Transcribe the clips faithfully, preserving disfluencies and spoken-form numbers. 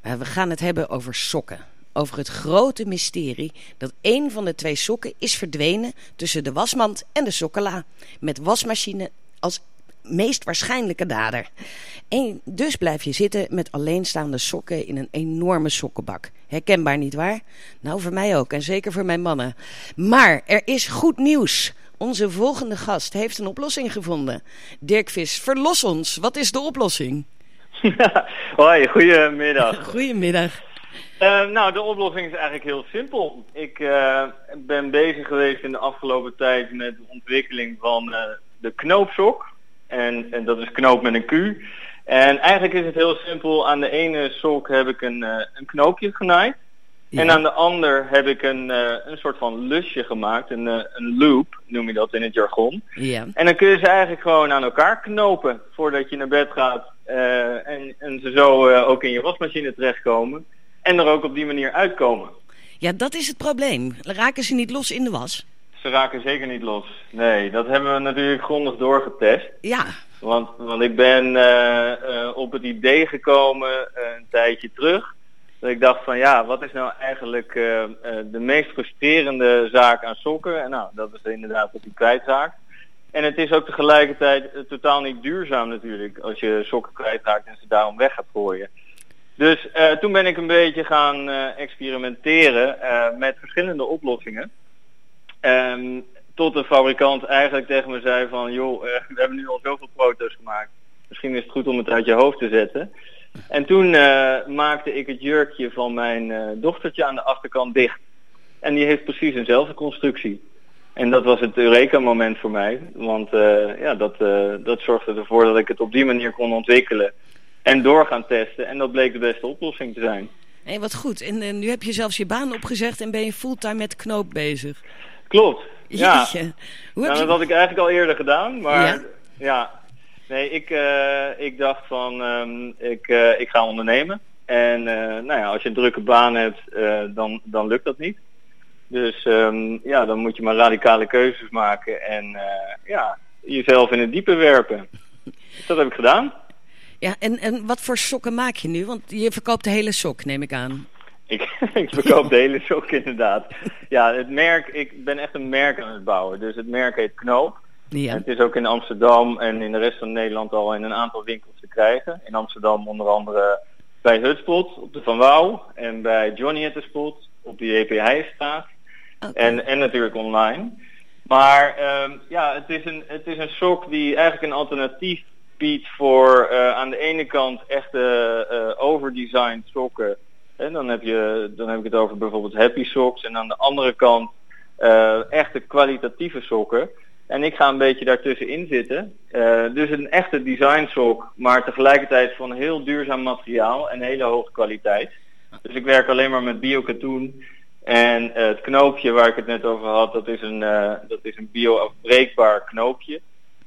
Uh, we gaan het hebben over sokken. Over het grote mysterie dat één van de twee sokken is verdwenen tussen de wasmand en de sokkenla. Met wasmachine als meest waarschijnlijke dader. En dus blijf je zitten met alleenstaande sokken in een enorme sokkenbak. Herkenbaar, nietwaar? Nou, voor mij ook en zeker voor mijn mannen. Maar er is goed nieuws. Onze volgende gast heeft een oplossing gevonden. Dirk Vis, verlos ons. Wat is de oplossing? Hoi, goedemiddag. Goedemiddag. Uh, nou, de oplossing is eigenlijk heel simpel. Ik uh, ben bezig geweest in de afgelopen tijd met de ontwikkeling van uh, de knoopsok. En, en dat is knoop met een Q. En eigenlijk is het heel simpel. Aan de ene sok heb ik een, uh, een knoopje genaaid. Ja. En aan de ander heb ik een, uh, een soort van lusje gemaakt. Een, uh, een loop noem je dat in het jargon. Ja. En dan kun je ze eigenlijk gewoon aan elkaar knopen voordat je naar bed gaat. Uh, en, en ze zo uh, ook in je wasmachine terechtkomen. En er ook op die manier uitkomen. Ja, dat is het probleem. Raken ze niet los in de was? Ze raken zeker niet los. Nee, dat hebben we natuurlijk grondig doorgetest. Ja. Want, want ik ben uh, uh, op het idee gekomen uh, een tijdje terug. Dat ik dacht van ja, wat is nou eigenlijk uh, uh, de meest frustrerende zaak aan sokken? En nou, dat is inderdaad dat die kwijtraakt. En het is ook tegelijkertijd uh, totaal niet duurzaam natuurlijk. Als je sokken kwijtraakt en ze daarom weg gaat gooien. Dus uh, toen ben ik een beetje gaan uh, experimenteren uh, met verschillende oplossingen. Um, tot de fabrikant eigenlijk tegen me zei van joh, uh, we hebben nu al zoveel proto's gemaakt. Misschien is het goed om het uit je hoofd te zetten. En toen uh, maakte ik het jurkje van mijn uh, dochtertje aan de achterkant dicht. En die heeft precies eenzelfde constructie. En dat was het Eureka moment voor mij. Want uh, ja, dat, uh, dat zorgde ervoor dat ik het op die manier kon ontwikkelen. En door gaan testen. En dat bleek de beste oplossing te zijn. Hé, hey, wat goed. En uh, nu heb je zelfs je baan opgezegd en ben je fulltime met knoop bezig. Klopt. Ja. Jeetje. Hoe heb nou, je... dat had ik eigenlijk al eerder gedaan. Maar ja. ja. Nee, ik, uh, ik dacht van um, ik, uh, ik ga ondernemen. En uh, nou ja, als je een drukke baan hebt, uh, dan, dan lukt dat niet. Dus um, ja, dan moet je maar radicale keuzes maken. En uh, ja, jezelf in het diepe werpen. Dus dat heb ik gedaan. Ja, en, en wat voor sokken maak je nu? Want je verkoopt de hele sok, neem ik aan. Ik, ik verkoop de hele sok inderdaad. Ja, het merk, ik ben echt een merk aan het bouwen. Dus het merk heet Knoop. Ja. En het is ook in Amsterdam en in de rest van Nederland al in een aantal winkels te krijgen. In Amsterdam onder andere bij Hutspot op de Van Wouw. En bij Johnny at the Spot op de J P Heijstraat. Okay. En, en natuurlijk online. Maar um, ja, het is, een, het is een sok die eigenlijk een alternatief biedt voor uh, aan de ene kant echte uh, overdesigned sokken. En dan heb je, dan heb ik het over bijvoorbeeld happy socks. En aan de andere kant uh, echte kwalitatieve sokken. En ik ga een beetje daartussenin zitten. Uh, dus een echte design sok, maar tegelijkertijd van heel duurzaam materiaal en hele hoge kwaliteit. Dus ik werk alleen maar met bio-katoen. En uh, het knoopje waar ik het net over had, dat is een, uh, dat is een bio-afbreekbaar knoopje.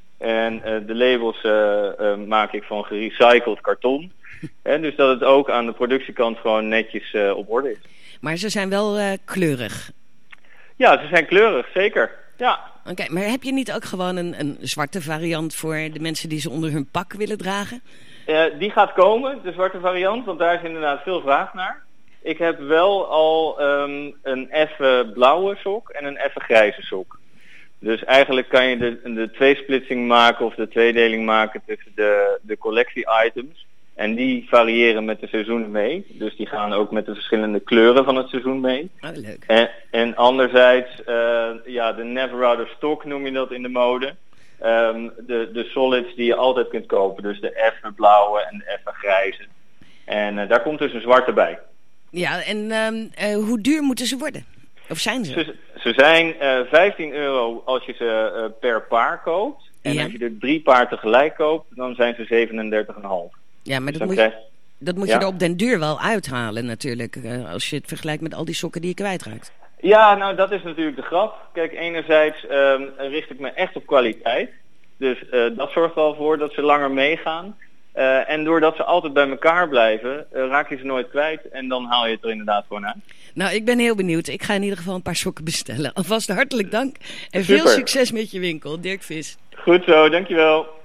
En uh, de labels uh, uh, maak ik van gerecycled karton. He, dus dat het ook aan de productiekant gewoon netjes uh, op orde is. Maar ze zijn wel uh, kleurig. Ja, ze zijn kleurig, zeker. Ja. Oké, okay, maar heb je niet ook gewoon een, een zwarte variant voor de mensen die ze onder hun pak willen dragen? Uh, die gaat komen, de zwarte variant, want daar is inderdaad veel vraag naar. Ik heb wel al um, een effe blauwe sok en een effe grijze sok. Dus eigenlijk kan je de, de tweesplitsing maken of de tweedeling maken tussen de, de collectie-items. En die variëren met de seizoenen mee. Dus die gaan ook met de verschillende kleuren van het seizoen mee. Oh, leuk. En, en anderzijds, uh, ja, de never out of stock noem je dat in de mode. Um, de, de solids die je altijd kunt kopen. Dus de effe blauwe en de effe grijze. En uh, daar komt dus een zwarte bij. Ja, en um, uh, hoe duur moeten ze worden? Of zijn ze? Ze, ze zijn uh, vijftien euro als je ze uh, per paar koopt. En ja. als je er drie paar tegelijk koopt, dan zijn ze zevenendertig komma vijf. Ja, maar dus dat moet, krijg... je, dat moet ja? je er op den duur wel uithalen natuurlijk. Uh, als je het vergelijkt met al die sokken die je kwijtraakt. Ja, nou dat is natuurlijk de grap. Kijk, enerzijds um, richt ik me echt op kwaliteit. Dus uh, dat zorgt er al voor dat ze langer meegaan. Uh, en doordat ze altijd bij elkaar blijven, uh, raak je ze nooit kwijt. En dan haal je het er inderdaad gewoon uit. Nou, ik ben heel benieuwd. Ik ga in ieder geval een paar sokken bestellen. Alvast hartelijk dank. En Super. Veel succes met je winkel, Dirk Vis. Goed zo, dankjewel.